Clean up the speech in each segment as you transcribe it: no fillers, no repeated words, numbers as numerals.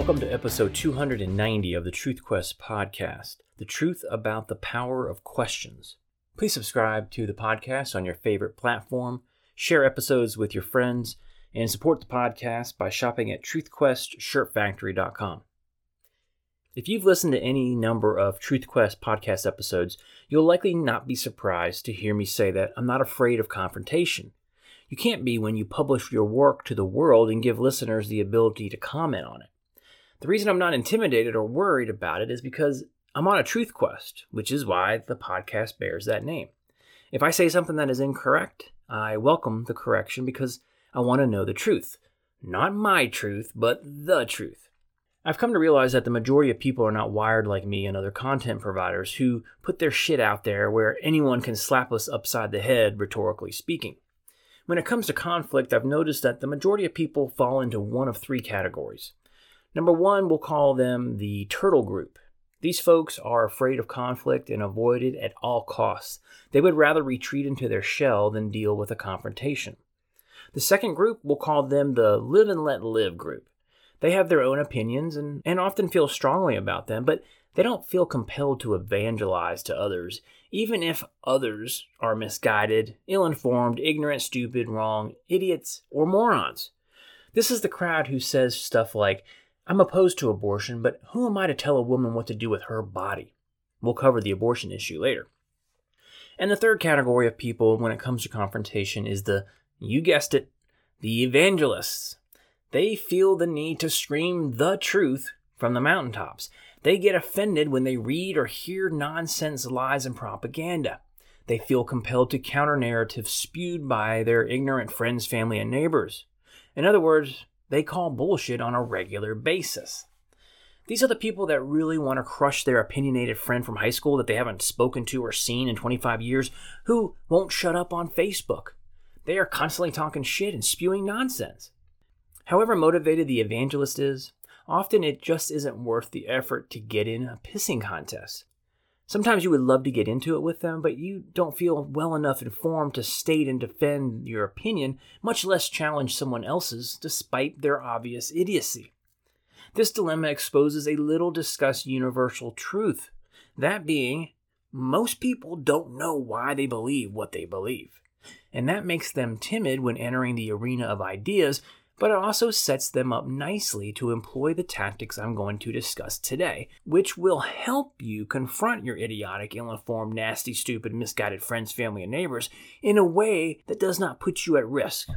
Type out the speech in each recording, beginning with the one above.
Welcome to episode 290 of the Truth Quest podcast, the truth about the power of questions. Please subscribe to the podcast on your favorite platform, share episodes with your friends, and support the podcast by shopping at truthquestshirtfactory.com. If you've listened to any number of Truth Quest podcast episodes, you'll likely not be surprised to hear me say that I'm not afraid of confrontation. You can't be when you publish your work to the world and give listeners the ability to comment on it. The reason I'm not intimidated or worried about it is because I'm on a truth quest, which is why the podcast bears that name. If I say something that is incorrect, I welcome the correction because I want to know the truth. Not my truth, but the truth. I've come to realize that the majority of people are not wired like me and other content providers who put their shit out there where anyone can slap us upside the head, rhetorically speaking. When it comes to conflict, I've noticed that the majority of people fall into one of three categories. Number one, we'll call them the turtle group. These folks are afraid of conflict and avoid it at all costs. They would rather retreat into their shell than deal with a confrontation. The second group, we'll call them the live and let live group. They have their own opinions and often feel strongly about them, but they don't feel compelled to evangelize to others, even if others are misguided, ill-informed, ignorant, stupid, wrong, idiots, or morons. This is the crowd who says stuff like, I'm opposed to abortion, but who am I to tell a woman what to do with her body? We'll cover the abortion issue later. And the third category of people when it comes to confrontation is you guessed it, the evangelists. They feel the need to scream the truth from the mountaintops. They get offended when they read or hear nonsense, lies, and propaganda. They feel compelled to counter narratives spewed by their ignorant friends, family, and neighbors. In other words, they call bullshit on a regular basis. These are the people that really want to crush their opinionated friend from high school that they haven't spoken to or seen in 25 years who won't shut up on Facebook. They are constantly talking shit and spewing nonsense. However motivated the evangelist is, often it just isn't worth the effort to get in a pissing contest. Sometimes you would love to get into it with them, but you don't feel well enough informed to state and defend your opinion, much less challenge someone else's despite their obvious idiocy. This dilemma exposes a little discussed universal truth, that being, most people don't know why they believe what they believe. And that makes them timid when entering the arena of ideas, but it also sets them up nicely to employ the tactics I'm going to discuss today, which will help you confront your idiotic, ill-informed, nasty, stupid, misguided friends, family, and neighbors in a way that does not put you at risk.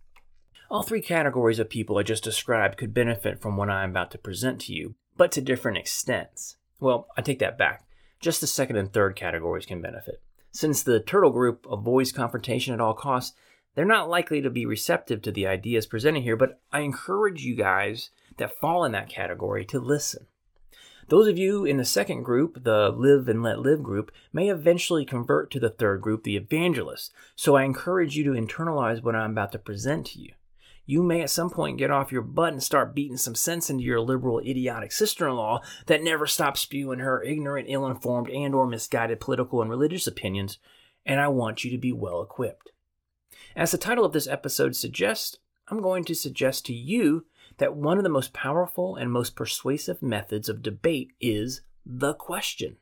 All three categories of people I just described could benefit from what I'm about to present to you, but to different extents. Well, I take that back. Just the second and third categories can benefit. Since the turtle group avoids confrontation at all costs, they're not likely to be receptive to the ideas presented here, but I encourage you guys that fall in that category to listen. Those of you in the second group, the live and let live group, may eventually convert to the third group, the evangelists, so I encourage you to internalize what I'm about to present to you. You may at some point get off your butt and start beating some sense into your liberal, idiotic sister-in-law that never stops spewing her ignorant, ill-informed, and or misguided political and religious opinions, and I want you to be well equipped. As the title of this episode suggests, I'm going to suggest to you that one of the most powerful and most persuasive methods of debate is the question.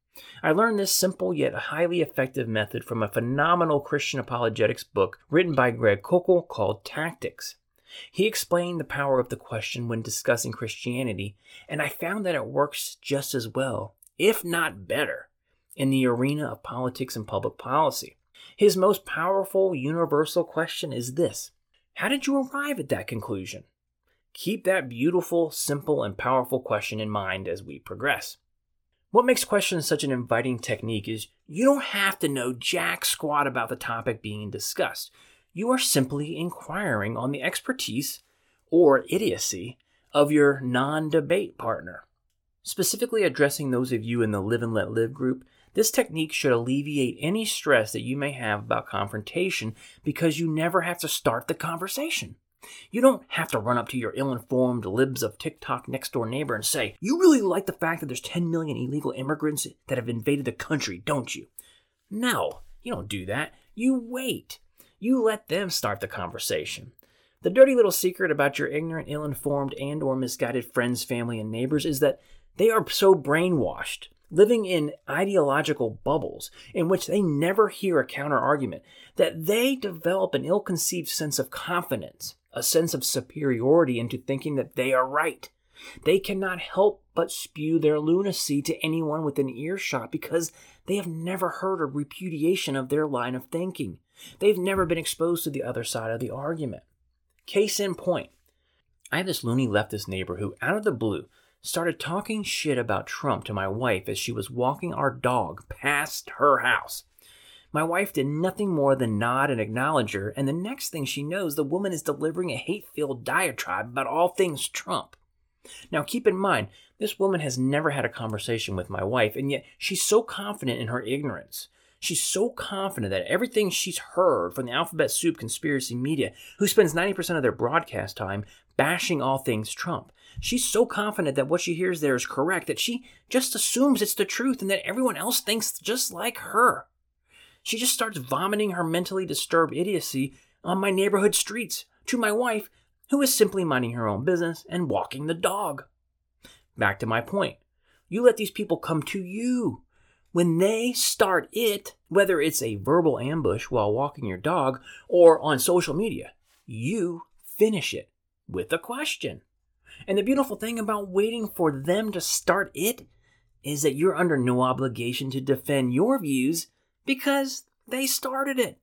I learned this simple yet highly effective method from a phenomenal Christian apologetics book written by Greg Koukl called Tactics. He explained the power of the question when discussing Christianity, and I found that it works just as well, if not better, in the arena of politics and public policy. His most powerful universal question is this: how did you arrive at that conclusion? Keep that beautiful, simple, and powerful question in mind as we progress. What makes questions such an inviting technique is you don't have to know jack squat about the topic being discussed. You are simply inquiring on the expertise or idiocy of your non-debate partner. Specifically addressing those of you in the live and let live group, this technique should alleviate any stress that you may have about confrontation because you never have to start the conversation. You don't have to run up to your ill-informed libs of TikTok next door neighbor and say, you really like the fact that there's 10 million illegal immigrants that have invaded the country, don't you? No, you don't do that. You wait. You let them start the conversation. The dirty little secret about your ignorant, ill-informed, and or misguided friends, family, and neighbors is that they are so brainwashed, living in ideological bubbles in which they never hear a counter-argument, that they develop an ill-conceived sense of confidence, a sense of superiority into thinking that they are right. They cannot help but spew their lunacy to anyone within earshot because they have never heard a repudiation of their line of thinking. They've never been exposed to the other side of the argument. Case in point, I have this loony leftist neighbor who, out of the blue, started talking shit about Trump to my wife as she was walking our dog past her house. My wife did nothing more than nod and acknowledge her, and the next thing she knows, the woman is delivering a hate-filled diatribe about all things Trump. Now, keep in mind, this woman has never had a conversation with my wife, and yet she's so confident in her ignorance. She's so confident that everything she's heard from the alphabet soup conspiracy media, who spends 90% of their broadcast time bashing all things Trump, she's so confident that what she hears there is correct that she just assumes it's the truth and that everyone else thinks just like her. She just starts vomiting her mentally disturbed idiocy on my neighborhood streets to my wife, who is simply minding her own business and walking the dog. Back to my point. You let these people come to you. When they start it, whether it's a verbal ambush while walking your dog or on social media, you finish it with a question. And the beautiful thing about waiting for them to start it is that you're under no obligation to defend your views because they started it.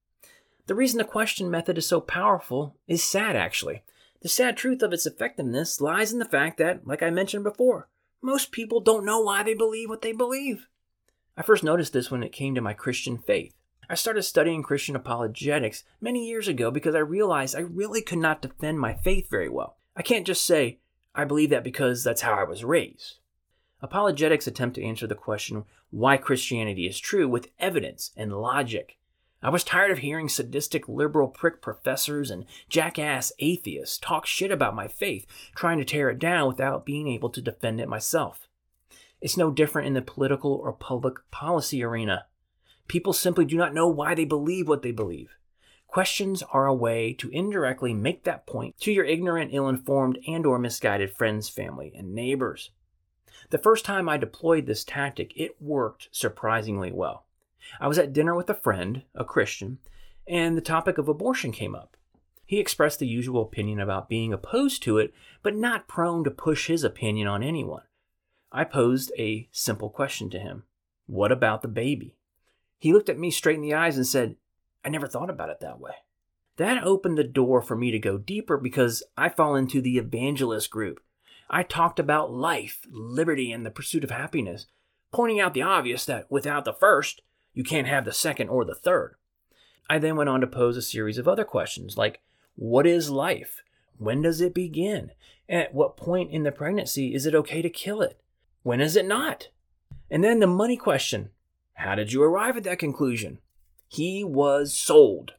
The reason the question method is so powerful is sad, actually. The sad truth of its effectiveness lies in the fact that, like I mentioned before, most people don't know why they believe what they believe. I first noticed this when it came to my Christian faith. I started studying Christian apologetics many years ago because I realized I really could not defend my faith very well. I can't just say, I believe that because that's how I was raised. Apologetics attempt to answer the question why Christianity is true with evidence and logic. I was tired of hearing sadistic liberal prick professors and jackass atheists talk shit about my faith, trying to tear it down without being able to defend it myself. It's no different in the political or public policy arena. People simply do not know why they believe what they believe. Questions are a way to indirectly make that point to your ignorant, ill-informed, and or misguided friends, family, and neighbors. The first time I deployed this tactic, it worked surprisingly well. I was at dinner with a friend, a Christian, and the topic of abortion came up. He expressed the usual opinion about being opposed to it, but not prone to push his opinion on anyone. I posed a simple question to him. What about the baby? He looked at me straight in the eyes and said, I never thought about it that way. That opened the door for me to go deeper because I fall into the evangelist group. I talked about life, liberty, and the pursuit of happiness, pointing out the obvious that without the first, you can't have the second or the third. I then went on to pose a series of other questions like, what is life? When does it begin? At what point in the pregnancy is it okay to kill it? When is it not? And then the money question. How did you arrive at that conclusion? He was sold.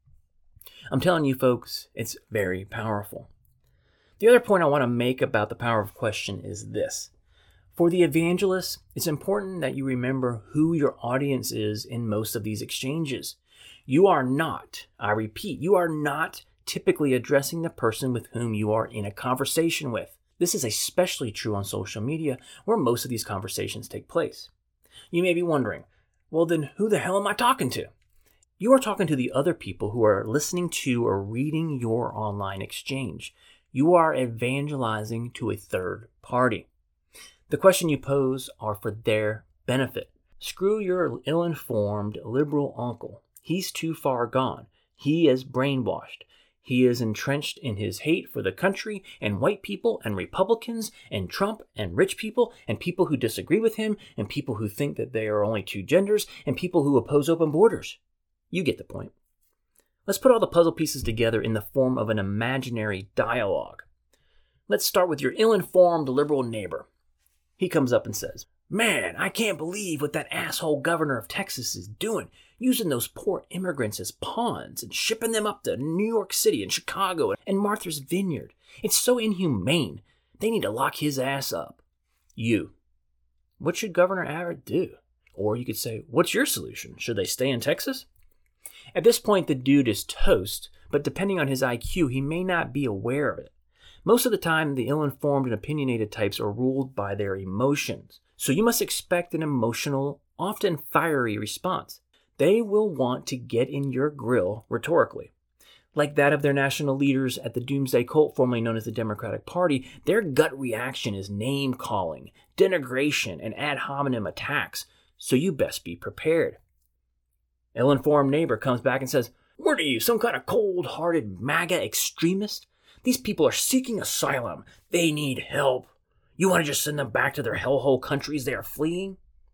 I'm telling you folks, it's very powerful. The other point I want to make about the power of question is this. For the evangelist, it's important that you remember who your audience is in most of these exchanges. You are not, I repeat, you are not typically addressing the person with whom you are in a conversation with. This is especially true on social media, where most of these conversations take place. You may be wondering, well then who the hell am I talking to? You are talking to the other people who are listening to or reading your online exchange. You are evangelizing to a third party. The question you pose are for their benefit. Screw your ill-informed liberal uncle. He's too far gone. He is brainwashed. He is entrenched in his hate for the country and white people and Republicans and Trump and rich people and people who disagree with him and people who think that there are only two genders and people who oppose open borders. You get the point. Let's put all the puzzle pieces together in the form of an imaginary dialogue. Let's start with your ill-informed liberal neighbor. He comes up and says, man, I can't believe what that asshole governor of Texas is doing, using those poor immigrants as pawns and shipping them up to New York City and Chicago and Martha's Vineyard. It's so inhumane. They need to lock his ass up. You. What should Governor Abbott do? Or you could say, what's your solution? Should they stay in Texas? At this point, the dude is toast, but depending on his IQ, he may not be aware of it. Most of the time, the ill-informed and opinionated types are ruled by their emotions. So you must expect an emotional, often fiery response. They will want to get in your grill rhetorically. Like that of their national leaders at the Doomsday Cult, formerly known as the Democratic Party, their gut reaction is name-calling, denigration, and ad hominem attacks, so you best be prepared. Ill-informed neighbor comes back and says, "What are you, some kind of cold-hearted MAGA extremist? These people are seeking asylum. They need help. You want to just send them back to their hellhole countries they are fleeing?"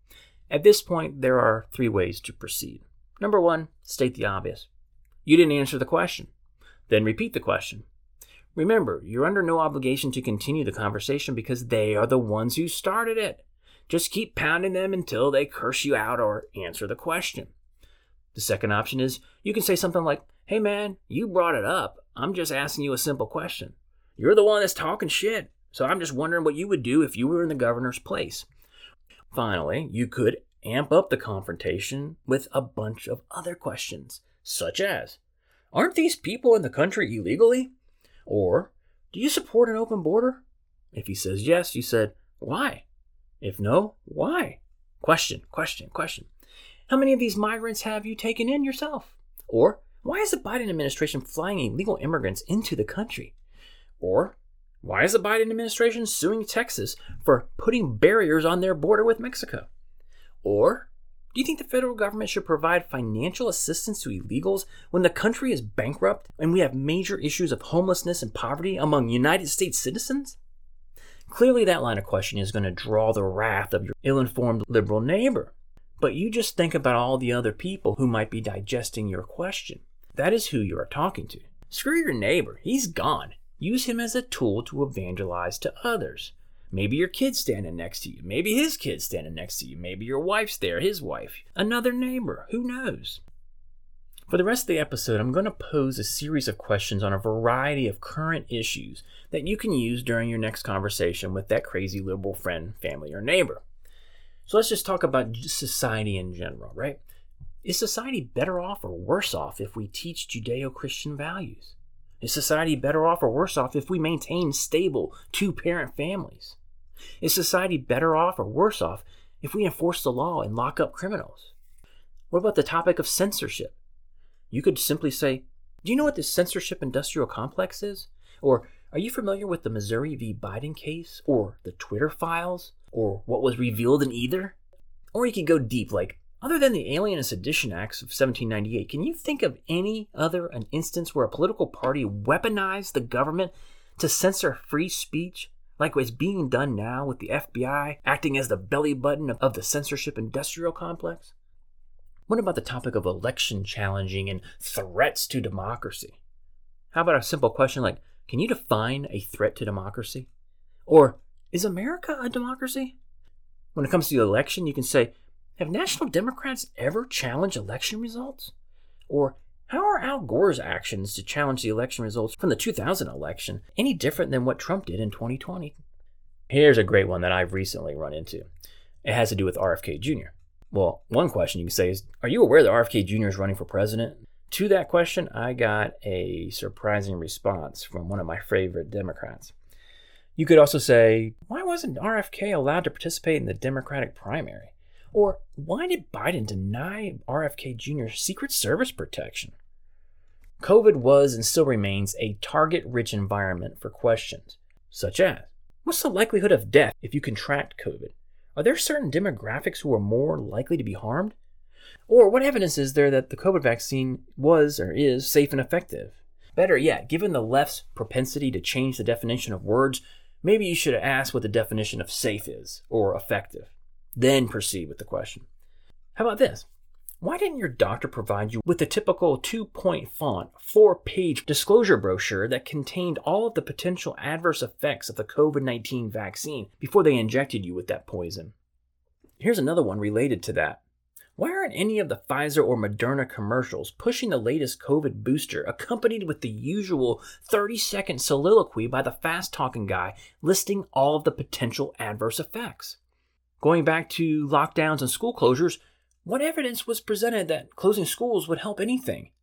At this point, there are 3 ways to proceed. Number 1, state the obvious. You didn't answer the question. Then repeat the question. Remember, you're under no obligation to continue the conversation because they are the ones who started it. Just keep pounding them until they curse you out or answer the question. The second option is you can say something like, "Hey man, you brought it up. I'm just asking you a simple question. You're the one that's talking shit, so I'm just wondering what you would do if you were in the governor's place." Finally, you could amp up the confrontation with a bunch of other questions, such as, "Aren't these people in the country illegally?" Or, "Do you support an open border?" If he says yes, you said, "Why?" If no, why? Question, question, question. "How many of these migrants have you taken in yourself?" Or, "Why is the Biden administration flying illegal immigrants into the country?" Or, "Why is the Biden administration suing Texas for putting barriers on their border with Mexico?" Or, "Do you think the federal government should provide financial assistance to illegals when the country is bankrupt and we have major issues of homelessness and poverty among United States citizens?" Clearly, that line of questioning is going to draw the wrath of your ill-informed liberal neighbor. But you just think about all the other people who might be digesting your question. That is who you are talking to. Screw your neighbor. He's gone. Use him as a tool to evangelize to others. Maybe your kid's standing next to you. Maybe his kid's standing next to you. Maybe your wife's there, his wife. Another neighbor. Who knows? For the rest of the episode, I'm going to pose a series of questions on a variety of current issues that you can use during your next conversation with that crazy liberal friend, family, or neighbor. So let's just talk about society in general, right? Is society better off or worse off if we teach Judeo-Christian values? Is society better off or worse off if we maintain stable 2-parent families? Is society better off or worse off if we enforce the law and lock up criminals? What about the topic of censorship? You could simply say, "Do you know what the censorship industrial complex is?" Or, "Are you familiar with the Missouri v. Biden case? Or the Twitter files? Or what was revealed in either?" Or you could go deep, like, other than the Alien and Sedition Acts of 1798, can you think of any other an instance where a political party weaponized the government to censor free speech, like what's being done now with the FBI acting as the belly button of the censorship industrial complex? What about the topic of election challenging and threats to democracy? How about a simple question like, can you define a threat to democracy? Or, is America a democracy? When it comes to the election, you can say, have national Democrats ever challenged election results? Or, how are Al Gore's actions to challenge the election results from the 2000 election any different than what Trump did in 2020? Here's a great one that I've recently run into. It has to do with RFK Jr. Well, one question you can say is, are you aware that RFK Jr. is running for president? To that question, I got a surprising response from one of my favorite Democrats. You could also say, why wasn't RFK allowed to participate in the Democratic primary? Or why did Biden deny RFK Jr. Secret Service protection? COVID was and still remains a target-rich environment for questions, such as, what's the likelihood of death if you contract COVID? Are there certain demographics who are more likely to be harmed? Or what evidence is there that the COVID vaccine was or is safe and effective? Better yet, given the left's propensity to change the definition of words, maybe you should ask what the definition of safe is, or effective. Then proceed with the question. How about this? Why didn't your doctor provide you with the typical 2-point font, 4-page disclosure brochure that contained all of the potential adverse effects of the COVID-19 vaccine before they injected you with that poison? Here's another one related to that. Why aren't any of the Pfizer or Moderna commercials pushing the latest COVID booster accompanied with the usual 30-second soliloquy by the fast-talking guy listing all of the potential adverse effects? Going back to lockdowns and school closures, what evidence was presented that closing schools would help anything?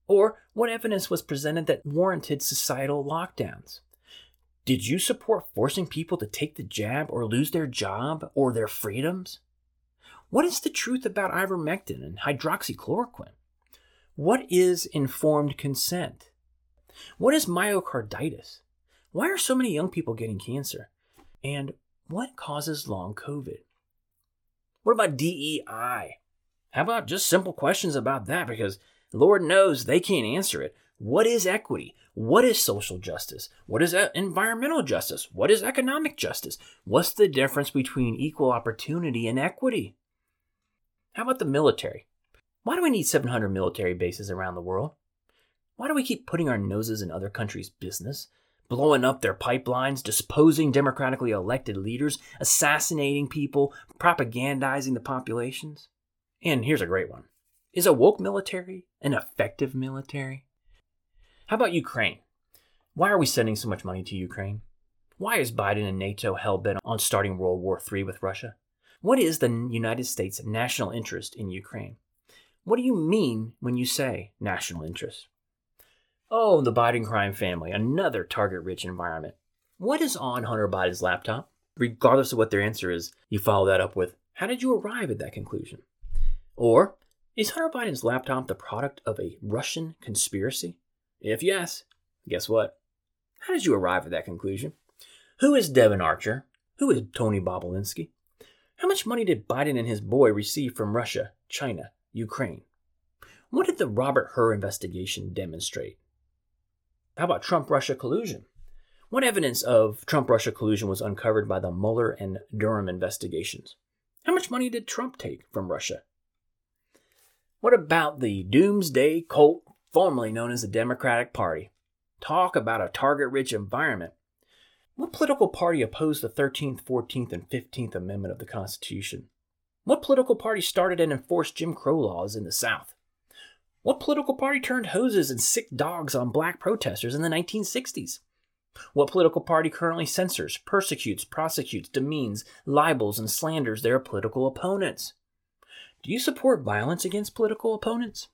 Or what evidence was presented that warranted societal lockdowns? Did you support forcing people to take the jab or lose their job or their freedoms? What is the truth about ivermectin and hydroxychloroquine? What is informed consent? What is myocarditis? Why are so many young people getting cancer? And what causes long COVID? What about DEI? How about just simple questions about that? Because Lord knows they can't answer it. What is equity? What is social justice? What is environmental justice? What is economic justice? What's the difference between equal opportunity and equity? How about the military? Why do we need 700 military bases around the world? Why do we keep putting our noses in other countries' business? Blowing up their pipelines, disposing democratically elected leaders, assassinating people, propagandizing the populations? And here's a great one. Is a woke military an effective military? How about Ukraine? Why are we sending so much money to Ukraine? Why is Biden and NATO hell-bent on starting World War III with Russia? What is the United States' national interest in Ukraine? What do you mean when you say national interest? Oh, the Biden crime family, another target-rich environment. What is on Hunter Biden's laptop? Regardless of what their answer is, you follow that up with, how did you arrive at that conclusion? Or, is Hunter Biden's laptop the product of a Russian conspiracy? If yes, guess what? How did you arrive at that conclusion? Who is Devon Archer? Who is Tony Bobulinski? How much money did Biden and his boy receive from Russia, China, Ukraine? What did the Robert Hur investigation demonstrate? How about Trump-Russia collusion? What evidence of Trump-Russia collusion was uncovered by the Mueller and Durham investigations? How much money did Trump take from Russia? What about the doomsday cult, formerly known as the Democratic Party? Talk about a target-rich environment. What political party opposed the 13th, 14th, and 15th Amendment of the Constitution? What political party started and enforced Jim Crow laws in the South? What political party turned hoses and sick dogs on black protesters in the 1960s? What political party currently censors, persecutes, prosecutes, demeans, libels, and slanders their political opponents? Do you support violence against political opponents?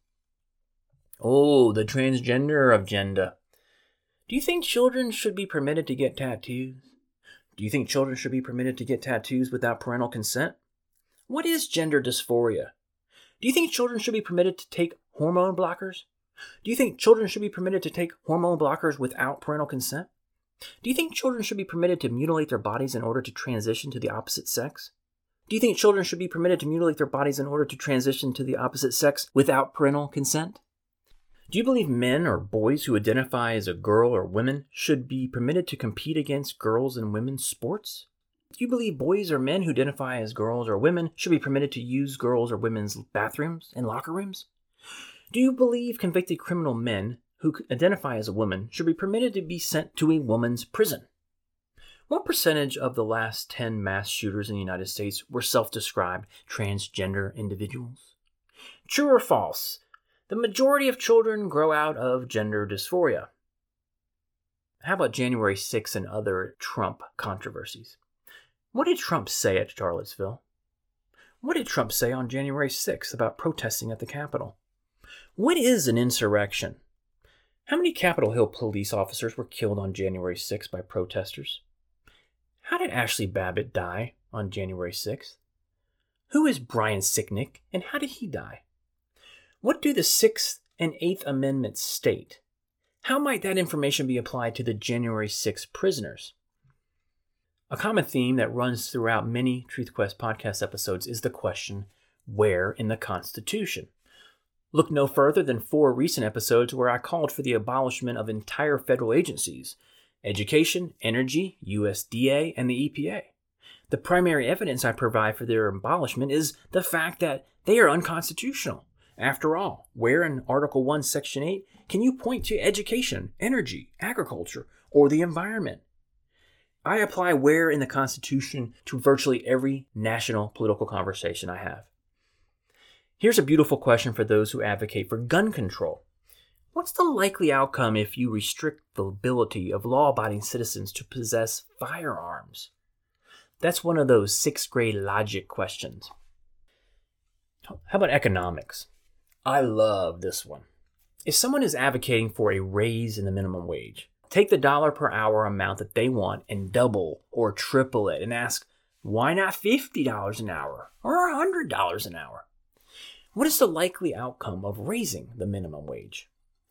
Oh, the transgender agenda. Do you think children should be permitted to get tattoos? Do you think children should be permitted to get tattoos without parental consent? What is gender dysphoria? Do you think children should be permitted to take hormone blockers? Do you think children should be permitted to take hormone blockers without parental consent? Do you think children should be permitted to mutilate their bodies in order to transition to the opposite sex? Do you think children should be permitted to mutilate their bodies in order to transition to the opposite sex without parental consent? Do you believe men or boys who identify as a girl or women should be permitted to compete against girls and women's sports? Do you believe boys or men who identify as girls or women should be permitted to use girls or women's bathrooms and locker rooms? Do you believe convicted criminal men who identify as a woman should be permitted to be sent to a woman's prison? What percentage of the last 10 mass shooters in the United States were self-described transgender individuals? True or false? The majority of children grow out of gender dysphoria. How about January 6th and other Trump controversies? What did Trump say at Charlottesville? What did Trump say on January 6th about protesting at the Capitol? What is an insurrection? How many Capitol Hill police officers were killed on January 6th by protesters? How did Ashley Babbitt die on January 6th? Who is Brian Sicknick and how did he die? What do the 6th and 8th Amendments state? How might that information be applied to the January 6th prisoners? A common theme that runs throughout many TruthQuest podcast episodes is the question, where in the Constitution? Look no further than 4 recent episodes where I called for the abolishment of entire federal agencies, education, energy, USDA, and the EPA. The primary evidence I provide for their abolishment is the fact that they are unconstitutional. After all, where in Article 1, Section 8 can you point to education, energy, agriculture, or the environment? I apply where in the Constitution to virtually every national political conversation I have. Here's a beautiful question for those who advocate for gun control. What's the likely outcome if you restrict the ability of law-abiding citizens to possess firearms? That's one of those 6th grade logic questions. How about economics? I love this one. If someone is advocating for a raise in the minimum wage, take the dollar per hour amount that they want and double or triple it and ask, why not $50 an hour or $100 an hour? What is the likely outcome of raising the minimum wage?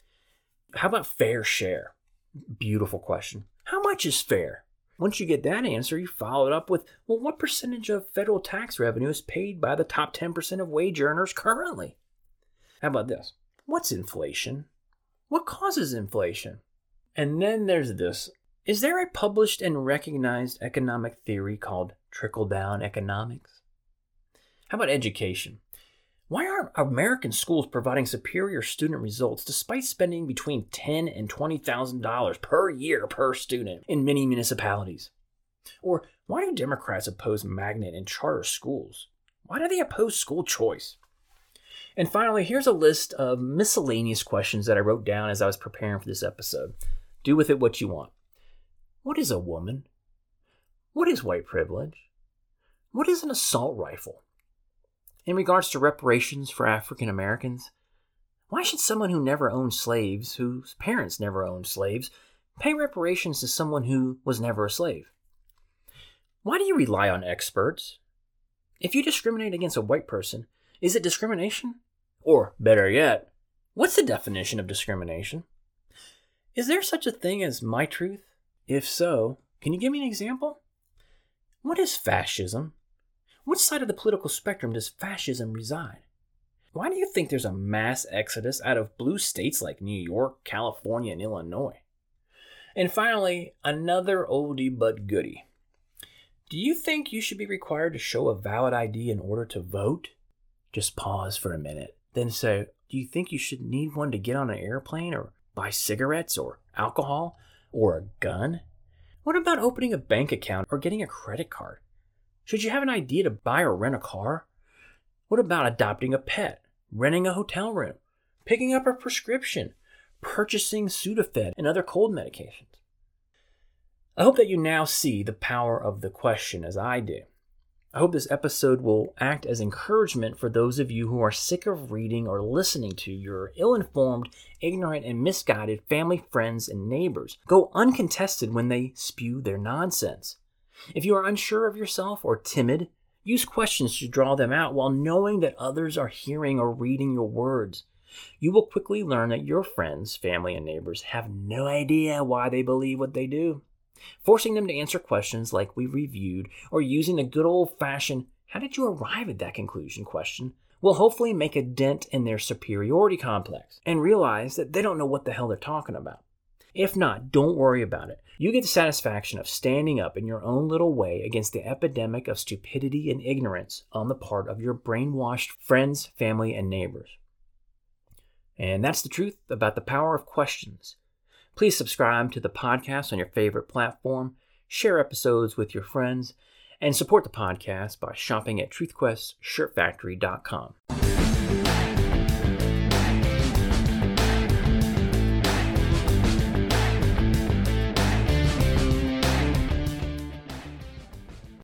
How about fair share? Beautiful question. How much is fair? Once you get that answer, you follow it up with, well, what percentage of federal tax revenue is paid by the top 10% of wage earners currently? How about this? What's inflation? What causes inflation? And then there's this. Is there a published and recognized economic theory called trickle-down economics? How about education? Why aren't American schools providing superior student results despite spending between $10,000 and $20,000 per year per student in many municipalities? Or why do Democrats oppose magnet and charter schools? Why do they oppose school choice? And finally, here's a list of miscellaneous questions that I wrote down as I was preparing for this episode. Do with it what you want. What is a woman? What is white privilege? What is an assault rifle? In regards to reparations for African Americans, why should someone who never owned slaves, whose parents never owned slaves, pay reparations to someone who was never a slave? Why do you rely on experts? If you discriminate against a white person, is it discrimination? Or, better yet, what's the definition of discrimination? Is there such a thing as my truth? If so, can you give me an example? What is fascism? Which side of the political spectrum does fascism reside? Why do you think there's a mass exodus out of blue states like New York, California, and Illinois? And finally, another oldie but goodie. Do you think you should be required to show a valid ID in order to vote? Just pause for a minute, then say, do you think you should need one to get on an airplane or buy cigarettes or alcohol or a gun? What about opening a bank account or getting a credit card? Should you have an idea to buy or rent a car? What about adopting a pet, renting a hotel room, picking up a prescription, purchasing Sudafed and other cold medications? I hope that you now see the power of the question as I do. I hope this episode will act as encouragement for those of you who are sick of reading or listening to your ill-informed, ignorant, and misguided family, friends, and neighbors go uncontested when they spew their nonsense. If you are unsure of yourself or timid, use questions to draw them out while knowing that others are hearing or reading your words. You will quickly learn that your friends, family, and neighbors have no idea why they believe what they do. Forcing them to answer questions like we reviewed or using the good old-fashioned, how did you arrive at that conclusion question, will hopefully make a dent in their superiority complex and realize that they don't know what the hell they're talking about. If not, don't worry about it. You get the satisfaction of standing up in your own little way against the epidemic of stupidity and ignorance on the part of your brainwashed friends, family, and neighbors. And that's the truth about the power of questions. Please subscribe to the podcast on your favorite platform, share episodes with your friends, and support the podcast by shopping at TruthQuestShirtFactory.com.